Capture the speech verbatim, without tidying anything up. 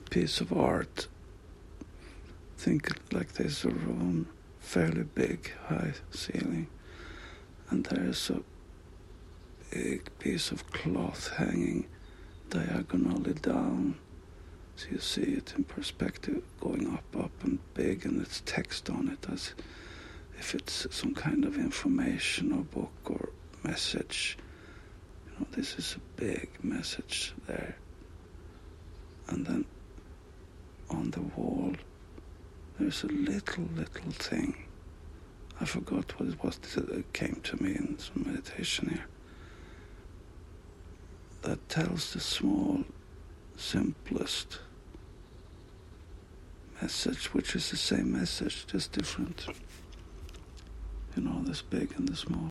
piece of art. Think like there's a room, fairly big, high ceiling, and there's a big piece of cloth hanging diagonally down. So you see it in perspective, going up, up and big, and it's text on it as if it's some kind of information or book or message. You know, this is a big message there. And then on the wall, there's a little, little thing. I forgot what it was. It came to me in some meditation here. That tells the small, simplest message, which is the same message, just different. You know, this big and the small.